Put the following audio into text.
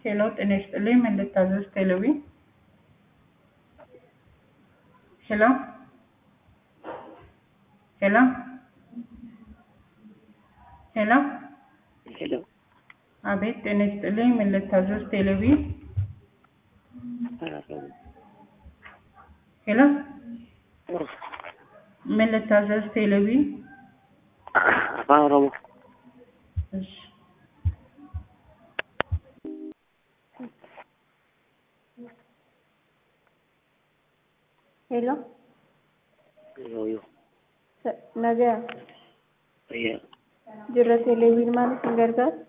ሄሎ ጤና ይስጥልኝ ምን ልታዘዝ ቴሌቪ ሄሎ ሄሎ ሄሎ ሄሎ አቤት ጤና ይስጥልኝ ምን ልታዘዝ ቴሌቪ ሄሎ ምን ልታዘዝ ቴሌቪ አፋሮሞ እሺ Hello, yo Naga. ya Jira television mana singgarga?